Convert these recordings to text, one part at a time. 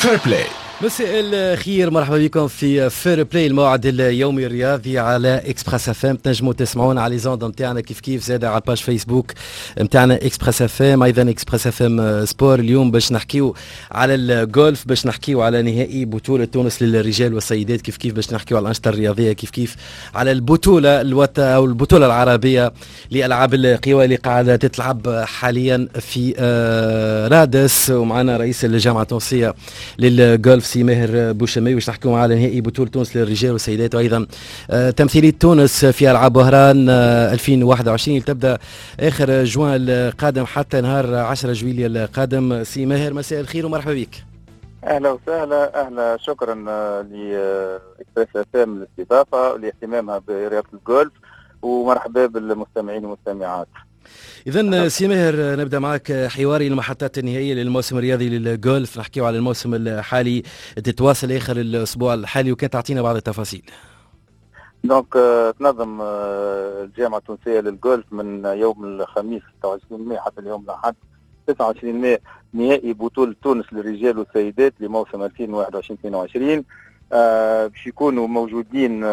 فير بلاي. مساء الخير، مرحبا بكم في فير بلاي، الموعد اليومي الرياضي على اكسبريس اف ام. تنجموا تسمعونا على لي زوند نتاعنا كيف زاد على الباج فيسبوك نتاعنا اكسبريس اف ام، ايضا اكسبريس اف ام سبور. اليوم باش نحكيو على الجولف، باش نحكيو على نهائي بطولة تونس للرجال والسيدات، كيف باش نحكيو على الأنشطة الرياضية، كيف على البطولة أو البطولة العربية لألعاب القوى اللي قاعدة تتلعب حاليا في رادس. ومعنا رئيس الجامعة التونسية للجولف سي ماهر بوشماوي، باش نحكيو على نهائي بطولة تونس للرجال والسيدات، وايضا تمثيلية تونس في العاب وهران 2021 اللي تبدا اخر جوان القادم حتى نهار 10 جويلية القادم. سي ماهر مساء الخير ومرحبا بك. اهلا وسهلا. اهلا، شكرا لاكسبريس اف ام للاستضافه ولاهتمامها برياضه الجولف، ومرحبا بالمستمعين والمستمعات. إذن سي ماهر، نبدأ معك حواري المحطات النهائية للموسم الرياضي للجولف. نحكيو على الموسم الحالي، تتواصل آخر الأسبوع الحالي، وكان تعطينا بعض التفاصيل. دونك تنظم الجامعة التونسية للجولف من يوم الخميس 26 ماي حتى اليوم الأحد 29 ماي نهائي بطولة تونس للرجال والسيدات لموسم 2021-22. باش يكونوا موجودين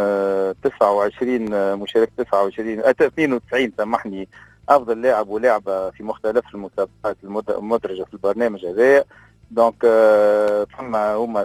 29 مشارك، 92 سامحني، افضل لاعب ولاعبه في مختلف المسابقات المدرجه في البرنامج هذايا. دونك فما هما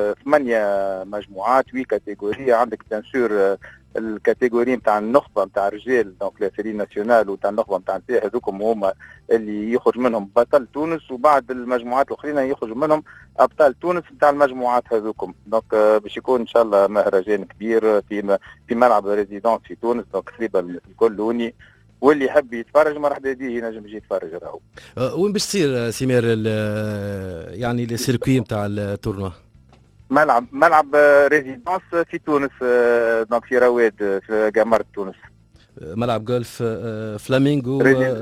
8 مجموعات، 8 كاتيجوري. عندك بيان الكاتيجوري نتاع النخبه نتاع الرجال، دونك لا سيري ناسيونال، وتاع النخبه نتاع النساء، هذوكم هما اللي يخرج منهم بطل تونس، وبعد المجموعات الاخرين يخرج منهم ابطال تونس نتاع المجموعات هذوكم. دونك باش يكون ان شاء الله مهرجان كبير في ملعب ريزيدونس في تونس، دونك تقريبا الكل لوني، واللي يحب يتفرج مرحبا به ينجم يجي يتفرج راهو. وين باش تصير سيمير يعني السيركوي نتاع التورنوا؟ ملعب ريزيدونس في تونس، دونك في رواد في جامعة تونس. ملعب جولف فلامينغو.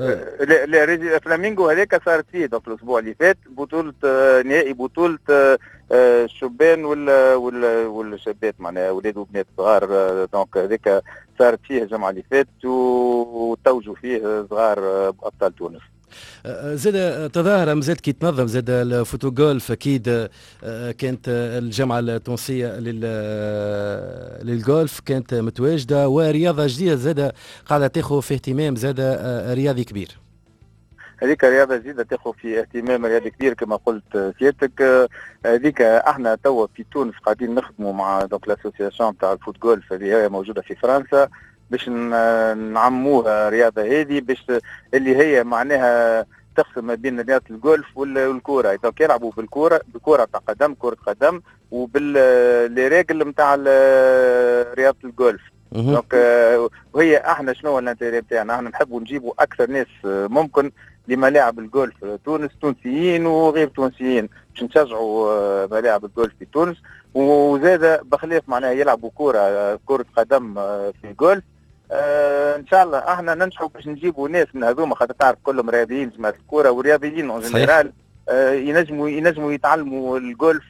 لا فلامينغو هذاك صارت فيه دونك الاسبوع اللي فات بطولة نهائي بطولة الشبان والشابات، معناها اولاد وبنات صغار. دونك هذاك صارت فيه الجمعة اللي فات، وتوجوا فيه صغار ابطال تونس. زاد تظاهرة مازالت كي تنظم، زاد الفوتو جولف اكيد. كانت الجامعة التونسية للجولف كانت متواجدة، ورياضة جديدة زاد قاعدة تاخذ في اهتمام زاد رياضي كبير. هذيك رياضة جديدة تاخذ في اهتمام رياضي كبير كما قلت سيادتك. هذيك احنا توا في تونس قاعدين نخدموا مع دونك لاسوسياسيون تاع الفوت جولف اللي هي موجودة في فرنسا، باش نعموها رياضة هذه، باش اللي هي معناها تقسم ما بين رياضة الجولف والكورة. دونك يلعبوا بالكورة تاع قدم، كرة قدم، وبالرياجل نتاع رياضة الجولف. دونك وهي احنا شنو الانتيري نتاعنا؟ احنا نحبوا نجيبوا اكثر ناس ممكن لملاعب الجولف تونس، تونسيين وغير تونسيين، باش نشجعوا ملاعب الجولف في تونس. وزاد بخلاف معناها يلعبوا كرة قدم في الجولف. ان شاء الله احنا ننجحوا باش نجيبوا ناس من هذوما، خاطر تعرف كلهم رياضيين جماعة الكرة ورياضيين اون جينيرال، ينجموا يتعلموا الجولف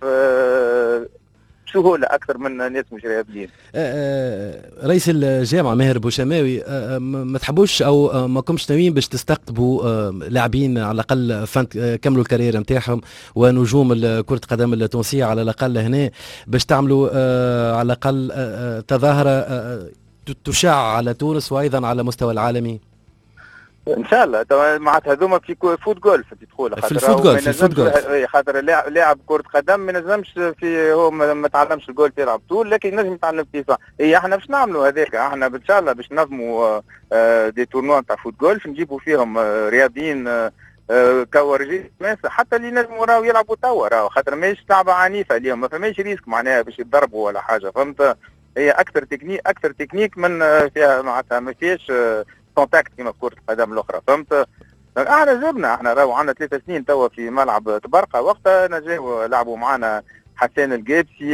بسهولة أكثر من ناس مش رياضيين. رئيس الجامعة ماهر بوشماوي، ما تحبوش أو ما كمش ناويين باش تستقطبوا لاعبين على الأقل كملوا الكارير نتاعهم ونجوم كرة القدم التونسية على الأقل هنا، باش تعملوا على الأقل تظاهرة تشاع على تونس وأيضا على مستوى العالمي؟ ان شاء الله. معناتها هذوما في فوت جولف تدخل، في الفوت جولف خاطر لاعب كرة قدم ما ينجمش في، هو ما تعلمش الجولف يلعب طول، لكن ينجم يتعلم فيه صح. احنا باش نعملوا هذاك، احنا ان شاء الله باش نظموا دي تورنوا تاع فوت جولف، نجيبوا فيهم رياضيين كورجي حتى اللي ينجموا راهو يلعبوا توا، راهو خاطر ماهيش لعبة عنيفة اليوم، ما فماش ريسك معناها باش يتضربوا ولا حاجة، فهمت؟ هي اكثر تكنيك من فيها، معناتها ما فيهاش كونتاكت كما في كرة القدم الأخرى، فهمت؟ احنا جبنا، احنا راهو عندنا 3 سنين توا في ملعب تبرقة، وقتها نجاو لعبوا معنا حسين القابسي،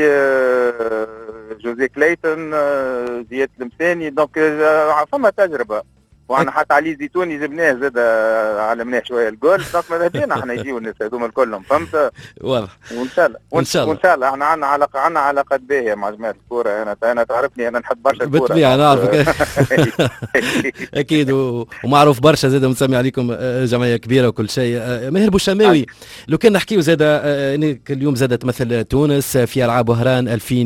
جوزي كليتون، زياد المساني. دونك فما تجربة، واحنا حتى علي زيتوني جبناه زاد علمناه شويه الجولف. دونك ماذا بينا احنا يجيو الناس هذوما الكلهم فهمت. واضح. وان شاء الله وان شاء الله احنا عندنا علاقات باهيه مع جماعه الكوره. انا تعرفني انا نحب برشا الكوره بالطبيعه نعرفك. اكيد ومعروف برشا زاد مسمي عليكم جمعيه كبيره وكل شيء. ماهر بوشماوي لو كان نحكيو زاد انك اليوم زاد تمثل تونس في العاب وهران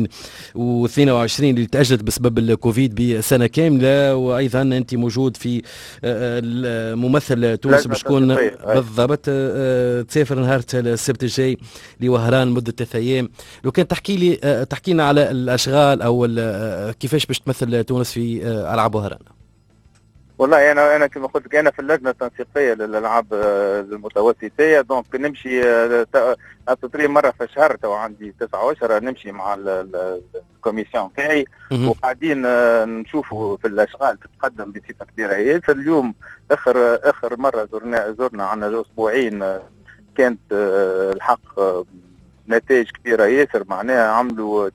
2022 اللي تاجلت بسبب الكوفيد بسنه كامله، وايضا انت موجود في ممثل تونس باش تكون بالضبط تسافر نهار السبت الجاي لوهران مده 3 ايام. لو كان تحكي لنا على الاشغال او كيفاش باش تمثل تونس في العاب وهران. والله انا كما قلت لك انا في اللجنه التنسيقيه للالعاب المتوسطيه. دونك نمشي تقريبا مره في الشهر. تو عندي 9 نمشي مع الكوميسيون تاعي وقاعدين نشوفوا في الاشغال تتقدم بصفه كبيره ياسر. اليوم اخر مره زرنا عندنا اسبوعين كانت الحق نتائج كبيره ياسر. معناها عملوا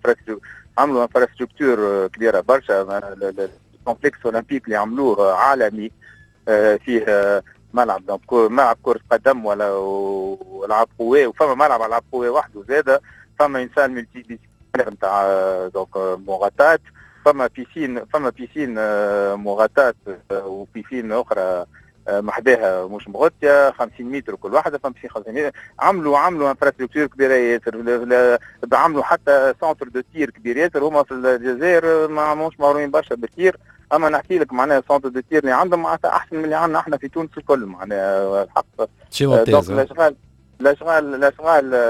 انفراستركتور كبيره برشا. الكومبلكس اولمبيك اللي عملوه عالمي فيه ملعب كرة قدم ولا العاب قوى، وفما ملعب العاب قوى وحده زاده. فما انسان ملتي ديسيبلينير نتاع دونك مغطاة. فما بيسين مغطاة وبيسين اخرى محداها مش مغطيه 50 متر كل واحده. فما بيسين 50 متر. عملوا انفراستركتور كبيره ياسر. عملوا حتى سونتر دو تير كبير ياسر. هما في الجزائر ما مش معروفين برشا بالتير. اما نحكي لك معناها سونتر دو تير اللي عندهم معناتها احسن من اللي عندنا احنا في تونس الكل. معناها الحق شي ممتاز. الاشغال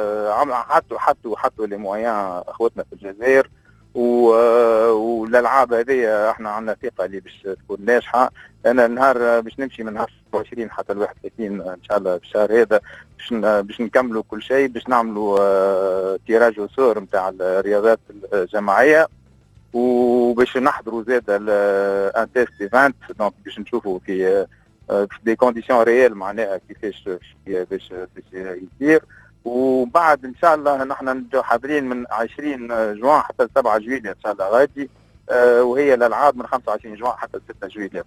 حطوا لي مويان اخوتنا في الجزائر. والالعاب هذه احنا عندنا ثقه اللي باش تكون ناجحه. انا النهار باش نمشي من نهار 27 حتى ل 31 ان شاء الله في الشهر هذا باش نكملوا كل شيء. باش نعملوا تيراج وسور نتاع الرياضات الجماعيه وباش نحضروا زاد ان تيست ايفنت. دونك باش نشوفوا في دي كونديسيون ريال معناها كيفاش باش يصير. وبعد ان شاء الله نحن حاضرين من 20 جوان حتى 7 جويلية ان شاء الله غادي. وهي الالعاب من 25 جوان حتى 6 جويلية.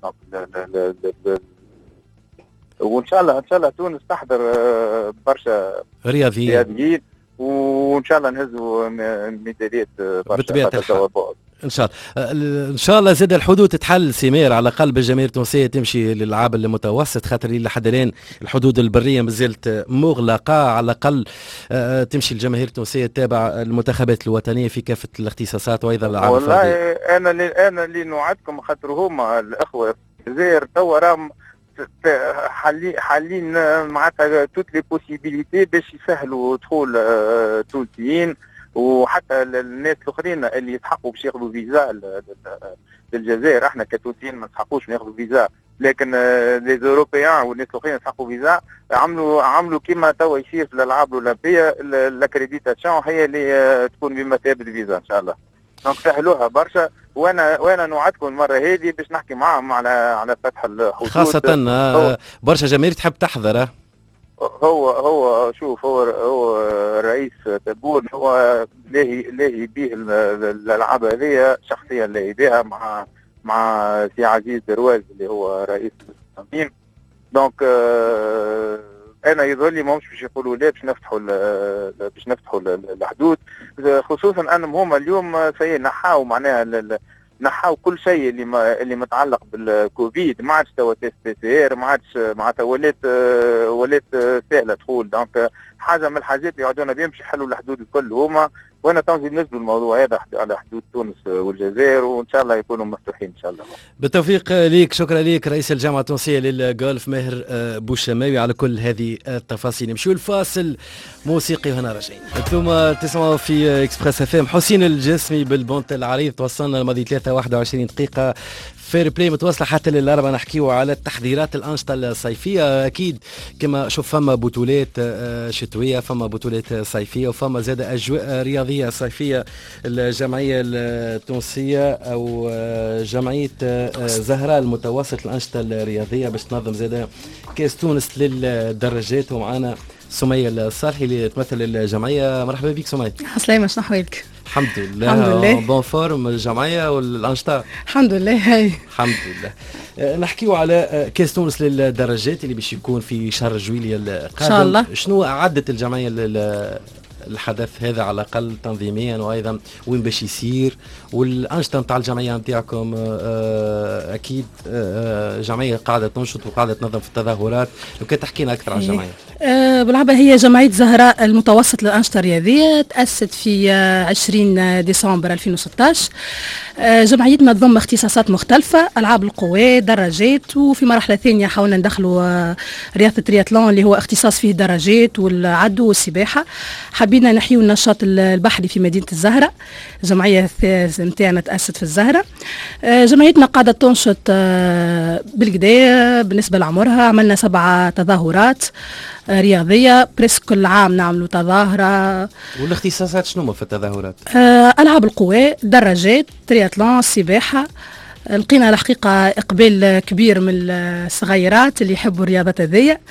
وان شاء الله تونس تحضر برشا رياضيين وان شاء الله نهزوا ميداليات بطبيعة الحال ان شاء الله زاد الحدود تتحل سمير على قلب الجماهير التونسيه تمشي للالعاب المتوسط، خاطر لحد الان الحدود البريه مازالت مغلقه. على الاقل تمشي الجماهير التونسيه تتابع المنتخبات الوطنيه في كافه الاختصاصات وايضا الالعاب الفرديه. والله انا اللي نوعدكم خاطر هما الاخوه في الجزائر توا راهم حالين معناتها توت لي بوسيبيليتي باش يسهلوا دخول تونسيين وحتى الناس الاخرين اللي يستحقوا باش ياخذوا فيزا للجزائر. احنا كتونسيين ما نستحقوش ناخذوا فيزا، لكن لي زوروبيان والناس الاخرين يستحقوا فيزا. عملوا كيما توا يصير في الالعاب الاولمبيه الاكريديتاسيون هي اللي تكون بمثابه الفيزا ان شاء الله. دونك سهلوها برشا. وانا نوعدكم المره هذه باش نحكي معاهم على فتح الحدود، خاصه برشا جماهير تحب تحضر. شوف هو الرئيس تبون هو لاهي بيه الالعاب هذه شخصيا، لاهي بها مع سي عزيز درواز اللي هو رئيس التنظيم. دونك انا يظهر لي ماهمش باش يقولوا لا باش نفتحوا الحدود، خصوصا انهم هما اليوم نحاو معناها نحاو كل شيء اللي متعلق بالكوفيد. ما عادش توا تيست بي سي ار، ما عادش معناتها ولات سهله دخول. دونك حاجه من الحاجات اللي يقعدونا بهم باش يحلوا الحدود الكل هما. وانا تنزل نزلوا الموضوع هذا على حدود تونس والجزائر وان شاء الله يكونوا مفتوحين ان شاء الله. بالتوفيق ليك. شكرا ليك رئيس الجامعه التونسيه للجولف ماهر بوشماوي على كل هذه التفاصيل. نمشيو الفاصل موسيقي وهنا راجعين. انتم تسمعوا في اكسبريس اف ام. حسين الجسمي بالبونت العريض. توصلنا الماضي 3:21 دقيقه. فير بلاي متواصله حتى للاربعه. نحكيو على التحضيرات الانشطه الصيفيه. اكيد كما شوف فما بطولات شتويه، فما بطولات صيفيه، وفما زاد اجواء رياضيه صيفيه. الجمعيه التونسيه او جمعيه زهراء المتوسط الانشطه الرياضيه باش تنظم زاد كاس تونس للدراجات، ومعنا سمية الصالحي اللي تمثل الجمعية. مرحبا بك سمية. عسلامة، شنو أحوالك؟ الحمد لله. الحمد لله. بون فورم الجمعية والأنشطة. الحمد لله. هاي الحمد لله. نحكيو على كاس تونس للدرجات اللي باش يكون في شهر جويلية القادم. إن شاء الله. شنو أعدت الجمعية الحدث هذا على الأقل تنظيميا، وأيضا وين باش يصير، والأنشطة نتاع الجمعية نتاعكم؟ أكيد جمعية قاعدة تنشط وقاعدة تنظم في التظاهرات. لو كان تحكينا أكثر عن الجمعية. بالعبا هي جمعية زهراء المتوسط للأنشطة الرياضية، تأسست في 20 ديسمبر 2016. جمعيتنا تضم اختصاصات مختلفة: ألعاب القوى، دراجات، وفي مرحلة ثانية حاولنا ندخلوا رياضة الترياتلون اللي هو اختصاص فيه دراجات والعدو والسباحة. حبينا نحيو النشاط البحري في مدينة الزهرة. جمعية نتاعنا تأسست في الزهرة. جمعيتنا قاعدة تنشط بالكدا بالنسبة لعمرها. عملنا 7 تظاهرات رياضية بريسك كل عام نعملوا تظاهرة. والاختصاصات شنو في التظاهرات؟ ألعاب القوى، دراجات، ترياتلون، سباحة. لقينا الحقيقة إقبال كبير من الصغيرات اللي يحبوا الرياضات هذية.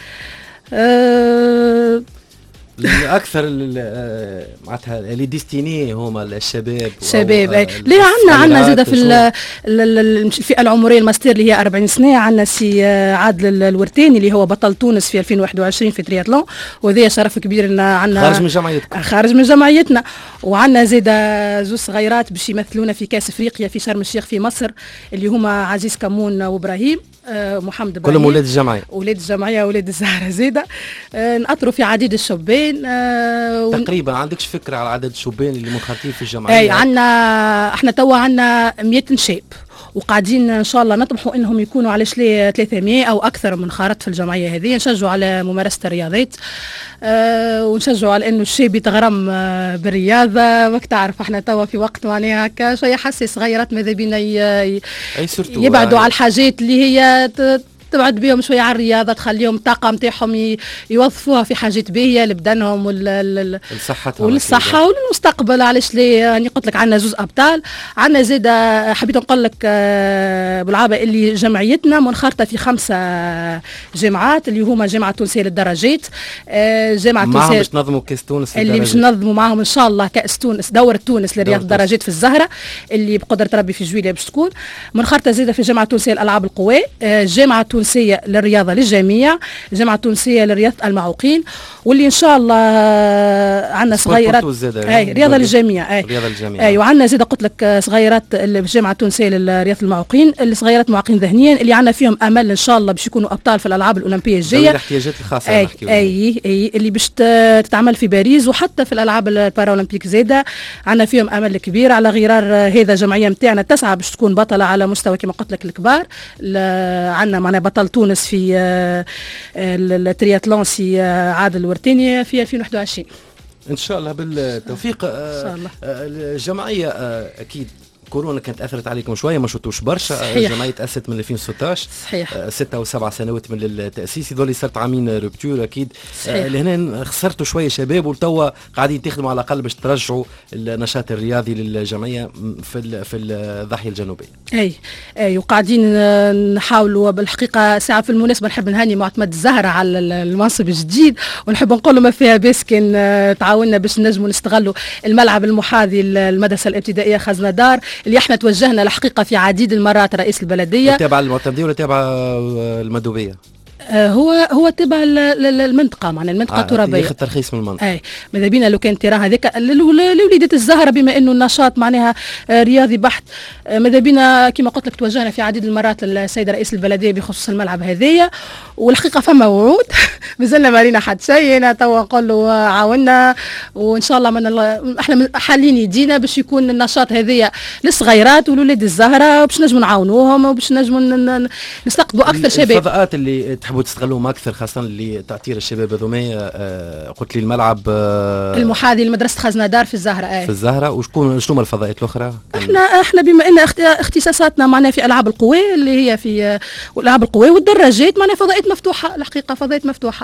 اكثر معناتها اللي ديستيني هما الشباب. ليه عندنا زاده في الفئه العمريه الماستر اللي هي 40 سنه. عندنا سي عادل الورتاني اللي هو بطل تونس في 2021 في ترياتلون، وهذا شرف كبير ان عندنا خارج من جمعيتنا. وعندنا زاده زوج صغيرات باش يمثلونا في كاس افريقيا في شرم الشيخ في مصر، اللي هما عزيز كمون وابراهيم محمد ابراهيم. كلهم ولاد الجمعيه. ولاد الجمعيه ولاد الزهره زاده. نأطروا في عديد الشبان. تقريبا عندكش فكره على عدد الشبان اللي منخرطين في الجمعيه؟ اي احنا توا عندنا 100 شاب، وقاعدين ان شاء الله نطمحوا انهم يكونوا على 300 او اكثر منخرط في الجمعيه هذه. نشجعوا على ممارسه الرياضات، ونشجعوا على انه الشاب يتغرم بالرياضه. وقت تعرف احنا توا في وقت معناها هكا شويه حسي صغيرات ماذا بينا يبعدوا على الحاجات اللي هي تبعد بهم شويه على الرياضه، تخليهم الطاقه نتاعهم يوظفوها في حاجات باهيه لبدنهم والصحه والمستقبل. علاش ليه؟ يعني قلت لك عندنا زوز ابطال. عندنا زاد حبيت نقول لك بالعابه اللي جمعيتنا منخرطه في 5 جامعات اللي هما جامعه تونسيه للدرجات، جامعه تونسيه باش ننظموا كاس تونس اللي باش ننظموا معهم ان شاء الله كاس تونس، دوره تونس لرياضه الدرجات في الزهره اللي بقدره ربي في جويلية باش تكون. منخرطه زاده في جامعه تونسيه للالعاب القوى، جامعه تونسية للرياضة للجميع، جامعة تونسية لرياضة المعوقين، واللي إن شاء الله عندنا صغيرات رياضة للجميع. أي وعندنا زيادة قلت لك صغيرات الجامعة التونسية للرياضة المعوقين، اللي صغيرات معوقين ذهنيا اللي عندنا فيهم أمل إن شاء الله باش يكونوا أبطال في الألعاب الأولمبية الجاية. الاحتياجات الخاصة أي اللي باش تتعمل في باريس وحتى في الألعاب البارالمبيك زادة عندنا فيهم أمل كبير. على غرار هذا الجمعية متاعنا تسعى باش تكون بطلة على مستوى كما قلت لك الكبار. عندنا معنا بطل تونس في الترياتلون سي عادل الورتاني في 2021 ان شاء الله بالتوفيق. ان شاء الله. الجمعيه اكيد كورونا كانت اثرت عليكم شويه، ما شفتوش برشا. الجمعيه تاسست من 2016 صحيح. 6 و7 سنوات من التاسيس، هذول صارت عامين روبتور اكيد. لهنا خسرتوا شويه شباب، وتوا قاعدين تخدموا على الاقل باش ترجعوا النشاط الرياضي للجمعيه في الضاحيه الجنوبيه. اي وقاعدين نحاولوا بالحقيقه. ساعه في المناسبه نحب نهني معتمد الزهره على المنصب الجديد، ونحب نقول له ما فيها باس كان تعاوننا باش نجموا نستغلوا الملعب المحاذي للمدرسه الابتدائيه خزنة دار اللي احنا توجهنا الحقيقه في عديد المرات رئيس البلديه. تابع المعتمديه ولا تابع المدوبيه؟ هو تبع المنطقه، معنا المنطقه الترابيه. ياخذ ترخيص من المنطقه. ماذا بينا لو كان تيران هذاك لوليدة الزهره، بما انه النشاط معناها رياضي بحت. ماذا بينا كما قلت لك توجهنا في عديد المرات للسيد رئيس البلديه بخصوص الملعب هذايا، والحقيقه فما وعود مازلنا ما رينا حد شيء. انا توا نقول له عاونا، وان شاء الله احنا حالين يدينا باش يكون النشاط هذايا للصغيرات ولولاد الزهره، باش نجموا نعاونوهم وباش نجموا نستقطبوا اكثر شباب. الفضاءات اللي تحبوا تستغلوهم اكثر خاصه اللي تعطير الشباب هذوما، قلت لي الملعب المحاذي لمدرسه خزنة دار في الزهره. في الزهره. وشكون شنو الفضاءات الاخرى؟ احنا بما ان اختصاصاتنا معنا في العاب القوى اللي هي في العاب القوى والدراجات، معنا فضاءات مفتوحه الحقيقه، فضاءات مفتوحه.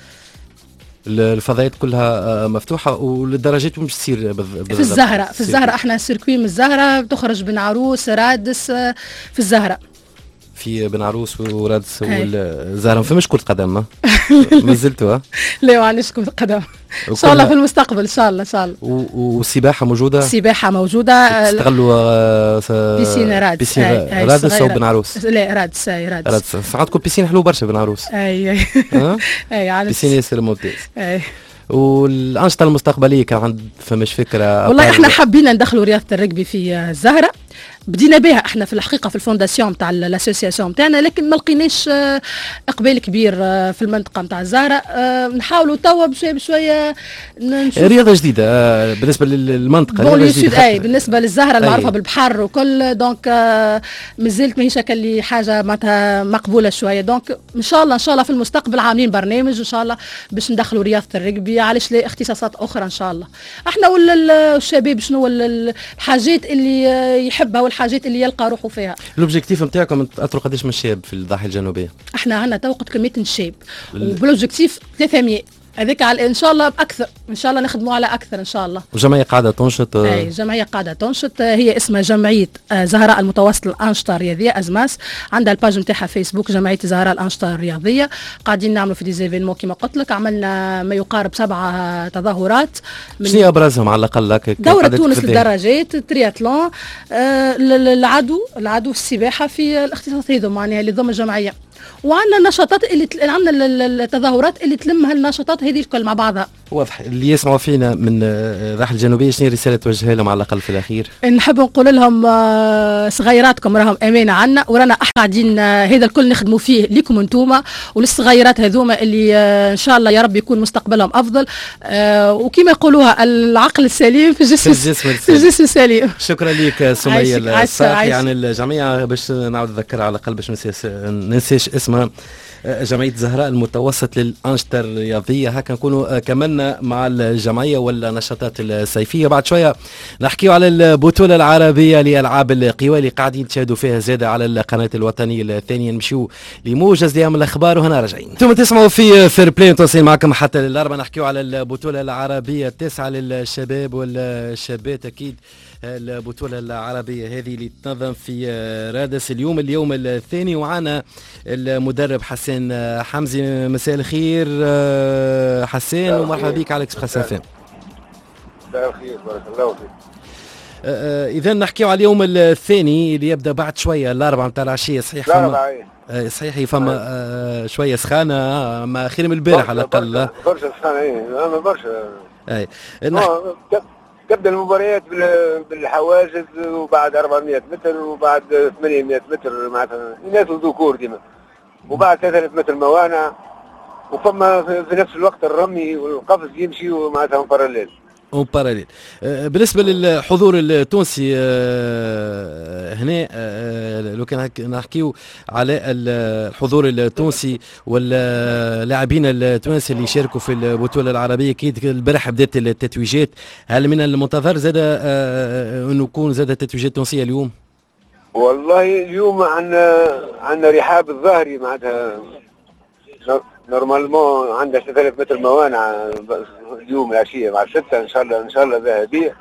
الفضاءات كلها مفتوحه، والدراجات مش تصير في الزهره. احنا السيركوي من الزهره تخرج بن عروس رادس في الزهره. في بن عروس ورادس والزهره. ما فماش كرة قدم ما زلتوا؟ لا ما عنديش كرة قدم ان شاء الله في المستقبل ان شاء الله ان شاء الله. والسباحه موجوده؟ السباحه موجوده. تستغلوا بيسين رادس. بيسين رادس او بن عروس؟ لا رادس. رادس ساعات تكون بيسين حلو برشا بن عروس. اي بيسين ياسر ممتاز. والانشطه المستقبليه كان فماش فكره؟ والله احنا حابين ندخلوا رياضه الرجبي في الزهره. بدينا بها احنا في الحقيقه في الفونداسيون نتاع الاسوسياسيون نتاعنا، لكن ما لقيناش اقبال كبير في المنطقه نتاع الزهره. نحاولوا توا بشويه بشويه نشوف رياضه جديده بالنسبه للمنطقه. رياضه جديده بالنسبه للزهره المعروفه بالبحر وكل. دونك مازالت ماهيش كلي حاجه معناتها مقبوله شويه. دونك ان شاء الله في المستقبل عاملين برنامج ان شاء الله باش ندخلوا رياضه الرجبي. علاش لا اختصاصات اخرى ان شاء الله. احنا ولا الشباب شنو الحاجات اللي يحبها والحاجات اللي يلقى روحه فيها. الاوبجيكتيف نتاعكم تاثروا قداش من شاب في الضاحيه الجنوبيه؟ احنا عندنا تو قد 200 شاب وبالاوبجيكتيف 300. هذاك ان شاء الله اكثر، ان شاء الله نخدموا على اكثر ان شاء الله. وجمعيه قاعده تنشط؟ اي جمعيه قاعده تنشط. هي اسمها جمعيه زهراء المتوسط الانشطه الرياضيه ازماس. عندها الباج نتاعها فيسبوك جمعيه زهراء الانشطه الرياضيه. قاعدين نعملوا في ديزيفينمون كما قلت لك. عملنا ما يقارب 7 تظاهرات. شنو ابرزهم على الاقل؟ دوره تونس للدراجات، ترياتلون، العدو السباحه في الاختصاصات هذو معناها اللي ضمن الجمعيه. وعندنا نشاطات اللي عندنا التظاهرات اللي تلم هالنشاطات هذه الكل مع بعضها. واضح. اللي يسمعوا فينا من الضاحيه الجنوبيه شنو رساله توجهها لهم على الاقل في الاخير؟ نحب نقول لهم صغيراتكم راهم امانه عنا، ورانا احنا قاعدين هذا الكل نخدموا فيه لكم انتوما وللصغيرات هذوما اللي ان شاء الله يا رب يكون مستقبلهم افضل. وكما يقولوها العقل السليم في الجسم السليم. شكرا لك سمية الصاحي عن الجمعيه. باش نعاود نذكرها على الاقل باش ننساش اسمها جمعية زهراء المتوسط للأنشطة الرياضية. هكا نكونوا كملنا مع الجمعية والنشاطات الصيفية. بعد شوية نحكيو على البطولة العربية لألعاب القوى اللي قاعدين تشاهدوا فيها زادة على القناة الوطنية الثانية. نمشيو لموجز لأهم الأخبار وهنا راجعين. انتم تسمعوا في فير بلاي متواصلين معكم حتى الأربعة. نحكيو على البطولة العربية التاسعة للشباب والشابات. أكيد البطولة العربية هذه اللي تنظم في رادس اليوم الثاني. وعنا المدرب حسين حمزي. مساء الخير حسين ومرحبا بك على اكسبريس اف ام. مساء الخير بارك الله فيك. اذا نحكيو على اليوم الثاني اللي يبدا بعد شويه الاربعه نتاع العشيه. صحيح صحيح فما شويه سخانه ما خير من البارح على الاقل. برشا سخانه اما برشا. اي تبدا المباريات بالحواجز وبعد 400 متر وبعد 800 متر معناتها الناس الذكور ديما، وبعد 300 متر موانع، وفما في نفس الوقت الرمي والقفز يمشي معناتها باراليل. باراليل. بالنسبه للحضور التونسي هنا لو كان نحكيو على الحضور التونسي واللاعبين التوانسه اللي شاركوا في البطوله العربيه. اكيد البارح بدات التتويجات. هل من المنتظر زاد انه يكون زاد تتويجات تونسيه اليوم؟ والله اليوم عندنا رحاب الظهري معناتها نورمالمون عندها 3000 متر موانع اليوم العشيه مع 6 ان شاء الله ذهبيه.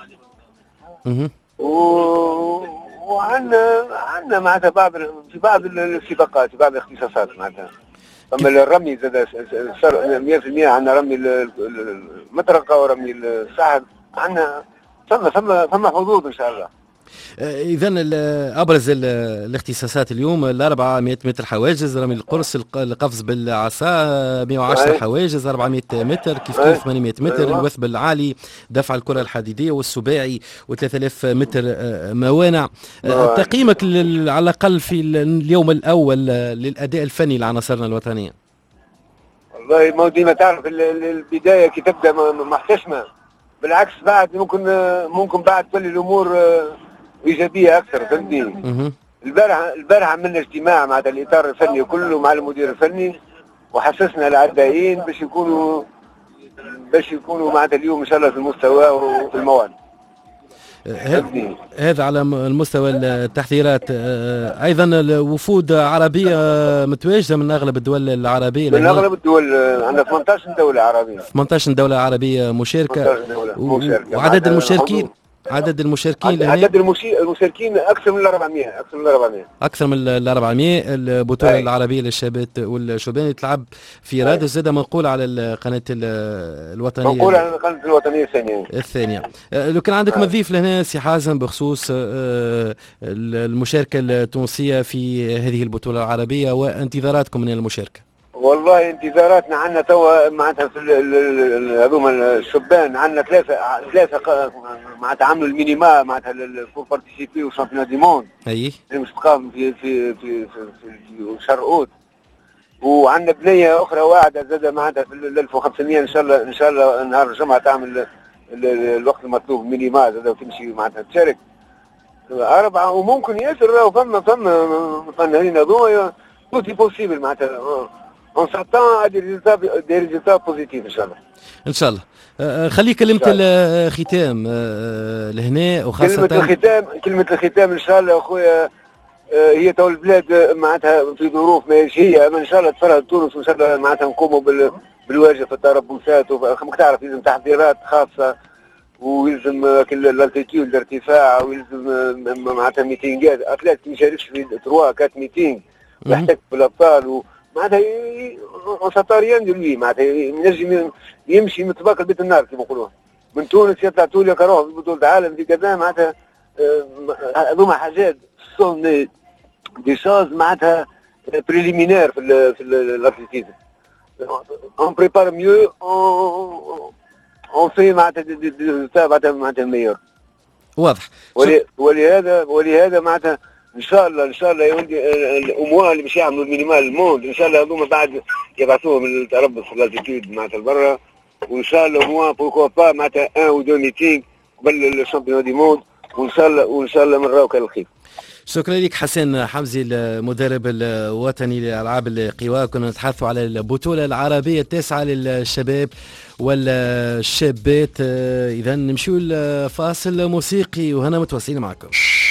وعندنا معناتها في بعض السباقات في بعض الاختصاصات معناتها. اما الرمي زاد 100% عندنا رمي المطرقه ورمي السحب. عندنا ثم حظوظ ان شاء الله. اذا ابرز الاختصاصات اليوم 400 متر حواجز، رمي القرص، القفز بالعصا، 110 حواجز، 400 متر كيف 800 متر، الوثب العالي، دفع الكره الحديديه والسباعي، و3000 متر موانع. تقييمك على الاقل في اليوم الاول للاداء الفني لعناصرنا الوطنيه؟ والله ما ديما تعرف البدايه كي تبدا محتشمه، بالعكس بعد ممكن بعد تولي الامور ايجابيه اكثر. فهمتني؟ البارح عملنا اجتماع مع الاطار الفني كله مع المدير الفني، وحسسنا العدائين باش يكونوا معناتها اليوم ان شاء الله في المستوى وفي المواد. هذا على المستوى التحضيرات. ايضا الوفود عربيه متواجده من اغلب الدول العربيه. من اغلب الدول عندنا 18 دوله عربيه. 18 دوله عربيه مشاركه. وعدد المشاركين عدد المشاركين عدد المشاركين اكثر من 400 اكثر من 400. البطوله العربيه للشابات والشبان تلعب في رادس، زاد منقول على القناه الوطنيه، منقول على القناه الوطنيه الثانيه. لو كان عندك مضيف لهنا سي حازم بخصوص المشاركه التونسيه في هذه البطوله العربيه وانتظاراتكم من المشاركه. والله انتظاراتنا عندنا توا معناتها في هذوما الشبان عندنا ثلاثه معناتها عملوا المينيما معناتها فور بارتيسيبي او شامبيون دي موند اي اللي مش تقام في شهر اوت. وعندنا بنيه اخرى واحده زاده معناتها في 1500 ان شاء الله نهار الجمعه تعمل الوقت المطلوب مينيما زاده وتمشي معناتها تشارك 4. وممكن ياسر راهو فما فنانين هذوما توتي بوسيبل معناتها on s'attend à des résultats positifs ان شاء الله. خلي كلمة الختام لهنا، وخاصة كلمة الختام ان شاء الله اخويا. هي تو البلاد معناتها في ظروف ماهيش هي، ان شاء الله تفرغ تونس وان شاء الله معناتها نقوموا بالواجب في التربصات. وخمك تعرف يلزم تحضيرات خاصة، ويلزم الالتيتيود الارتفاع، ويلزم معناتها ميتينجات. اتليت ما يشاركش في 3-4 ميتينغ يحتك بالابطال معناتها سطاريان دلوي معناتها ينجم يمشي من طباق البيت النار كما يقولون، من تونس يطلع تولي كروه في بطولة العالم في كذا معناتها. هذوما حاجات سون دي شوز معناتها بريليمينير في الاتليتيزم. اون بريبار ميو اون في معناتها معناتها ميور. واضح. ولهذا معناتها ان شاء الله يا ولدي الاموال اللي مش يعملوا المينيمال الموند ان شاء الله هذوما بعد يبعثوهم للتربص في الالتيتيود معناتها لبرا. وان شاء الله موا بوكو با معناتها 1 و 2 ميتينغ قبل الشامبيون دي موند. وان شاء الله من راوك الخير. شكرا لك حسن حمزي المدرب الوطني لألعاب القوى. كنا نتحدثوا على البطولة العربية التاسعة للشباب والشابات. إذا نمشيو لفاصل موسيقي وهنا متواصلين معكم.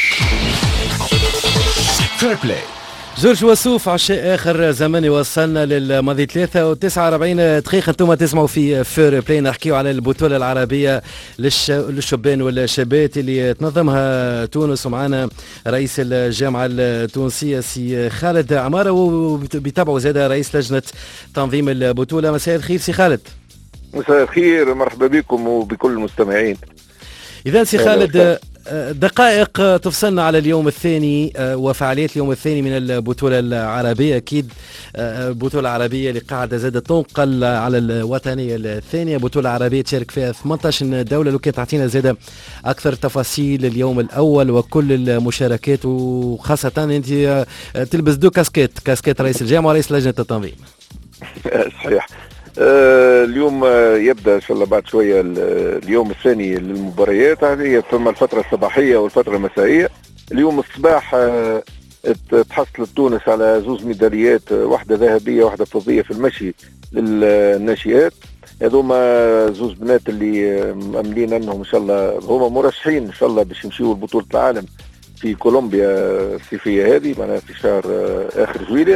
فير بلاي. جورج وسوف عشاء اخر زمني وصلنا للماضي 3:49 دقيقه. انتم تسمعوا في فير بلاي نحكيو على البطوله العربيه للشبان والشابات اللي تنظمها تونس، ومعنا رئيس الجامعه التونسيه سي خالد عماره، وبيتابعوا زاد رئيس لجنه تنظيم البطوله. مساء الخير سي خالد. مساء الخير، مرحبا بكم وبكل المستمعين. اذا سي خالد دقائق تفصلنا على اليوم الثاني وفعاليات اليوم الثاني من البطولة العربية. أكيد البطولة العربية اللي قاعدة زادة تنقل على الوطنية الثانية، بطولة عربية تشارك فيها 18 دولة. لو كانت تعطينا زادة أكثر تفاصيل اليوم الأول وكل المشاركات، وخاصة أنت تلبس دو كاسكيت رئيس الجامعة ورئيس لجنة التنظيم. صحيح. اليوم يبدأ إن شاء الله بعد شوية اليوم الثاني للمباريات. هذه ثم الفترة الصباحية والفترة المسائية. اليوم الصباح تحصلت تونس على 2 ميداليات، واحدة ذهبية واحدة فضية في المشي للناشئات. هذوما 2 بنات اللي مأملين أنهم إن شاء الله هما مرشحين إن شاء الله باش يمشيوا لبطولة العالم في كولومبيا الصيفية هذه معناها في شهر آخر جويلية.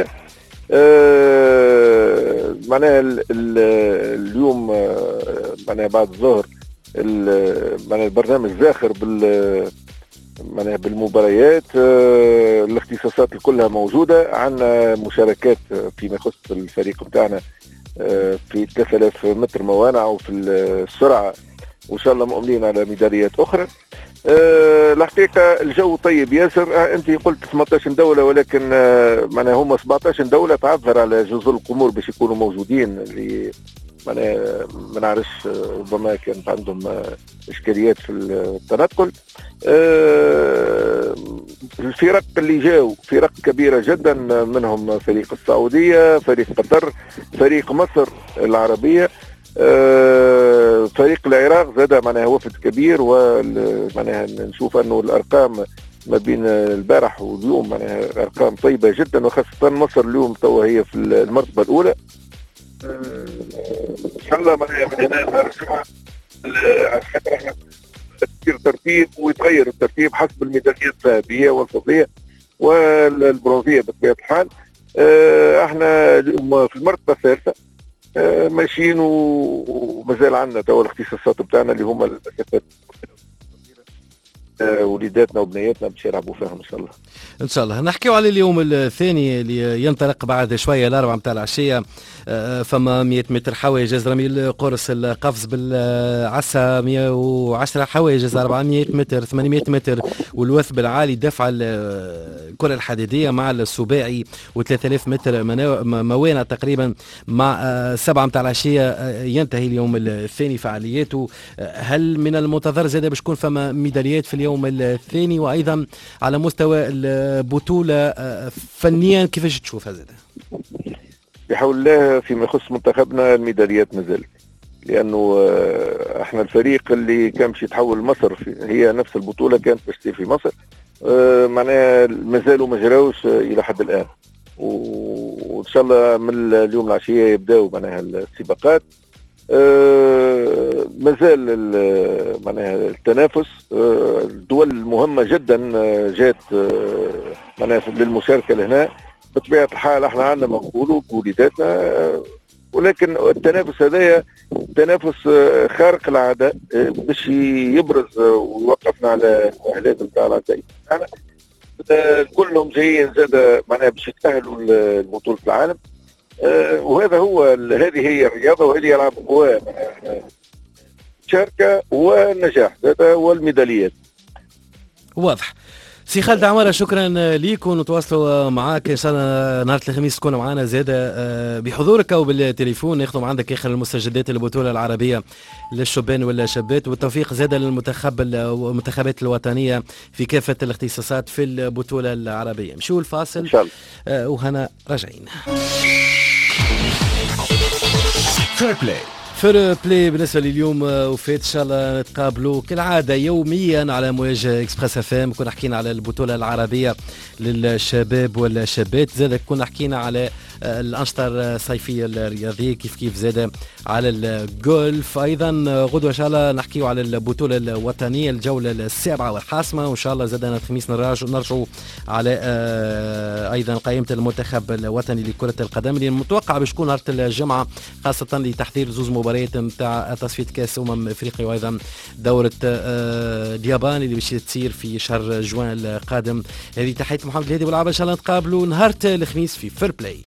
معناها اليوم معناها بعد الظهر معناها البرنامج زاخر معناها بالمباريات. الاختصاصات كلها موجودة. عندنا مشاركات فيما يخص الفريق بتاعنا في 3000 متر موانع وفي السرعة، وإن شاء الله مؤمنين على ميداليات أخرى. الحقيقة الجو طيب ياسر. أنت قلت 18 دولة، ولكن معناها هم 17 دولة تعذر على جزء القمور باش يكونوا موجودين، اللي معناها ما نعرفش ربما كانت عندهم إشكاليات في التنقل. الفرق اللي جاوا فرق كبيرة جدا، منهم فريق السعودية، فريق قطر، فريق مصر العربية، فريق العراق زاد معناها وفد كبير. ومعناها نشوف انه الارقام ما بين البارح واليوم معناها ارقام طيبه جدا، وخاصه مصر اليوم توا هي في المرتبه الاولى. ان شاء الله معناها من هنا نرجع تصير ترتيب ويتغير الترتيب حسب الميداليات الذهبيه والفضيه والبرونزيه بطبيعه الحال. احنا اليوم في المرتبه الثالثه ماشيين، ومازال عندنا توا الاختصاصات بتاعنا اللي هما المسافات وليداتنا وبنياتنا باش يلعبوا فيهم ان شاء الله. ان شاء الله. نحكيو على اليوم الثاني اللي ينطلق بعد شويه الاربعه نتاع العشيه. فما 100 متر حواجز، رمي القرص، القفز بالعصا 110 حواجز، 400 متر، 800 متر، والوثب العالي، دفع الكره الحديديه مع السباعي، و3000 متر موانع تقريبا مع 7 نتاع العشيه ينتهي اليوم الثاني فعالياته. هل من المنتظر زاد باش تكون فما ميداليات في اليوم الثاني؟ وايضا على مستوى البطوله فنيا كيفاش تشوفها زاد؟ بحول الله فيما يخص منتخبنا الميداليات مازال، لانه احنا الفريق اللي كان باش يتحول لمصر هي نفس البطوله كانت باش تصير في مصر، معناها مازالوا ما جراوش الى حد الان، وان شاء الله من اليوم العشيه يبداوا معناها السباقات. مازال معناها التنافس. الدول المهمه جدا جات معناها للمشاركه لهنا. بطبيعه الحال احنا عندنا ما نقولوا بوليداتنا، ولكن التنافس هذايا تنافس خارق العاده باش يبرز ويوقفنا على المؤهلات نتاع العداء. كلهم جايين زاد معناها باش يتاهلوا لبطوله العالم، وهذا هذه هي الرياضه، وهذه يلعب هو المشاركه والنجاح، هذا هو الميداليات. واضح. سي خالد عمارة، شكرا ليك، ونتواصلوا معاك ان شاء الله نهار الخميس تكون معنا زاده بحضورك او بالتليفون، ناخذوا عندك اخر المستجدات البطوله العربيه للشبان والشابات، والتوفيق زاده والمنتخبات الوطنيه في كافه الاختصاصات في البطوله العربيه. نمشيو الفاصل ان شاء الله وهنا راجعين. فير بلاي بالنسبه لليوم وفات، ان شاء الله نتقابلوا كالعاده يوميا على موج اكسبريس اف ام. كنا حكينا على البطوله العربيه للشباب والشابات، زاد كنا حكينا على الانشطه الصيفيه الرياضيه، كيف زاد على الجولف. ايضا غدوه ان شاء الله نحكيو على البطوله الوطنيه الجوله السابعه والحاسمه، وان شاء الله زاد الخميس نرجعوا على ايضا قائمه المنتخب الوطني لكره القدم اللي متوقع باش تكون نهار الجمعه، خاصه لتحضير زوز مباريات نتاع تصفيه كاس افريقيا، وايضا دوره اليابان اللي باش تصير في شهر جوان القادم. هذه تحيه محمد الهادي والعابه، ان شاء الله نتقابلوا نهار الخميس في فير بلاي.